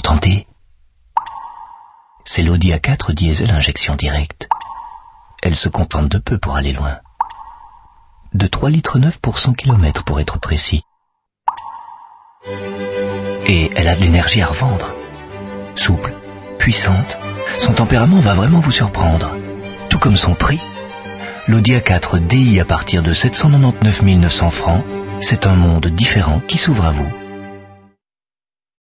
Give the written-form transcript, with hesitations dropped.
entendez? C'est l'Audi A4 diesel injection directe. Elle se contente de peu pour aller loin. De 3,9 litres pour 100 km pour être précis. Et elle a de l'énergie à revendre. Souple, puissante, son tempérament va vraiment vous surprendre. Tout comme son prix. L'Audi A4 DI à partir de 799 900 francs, c'est un monde différent qui s'ouvre à vous.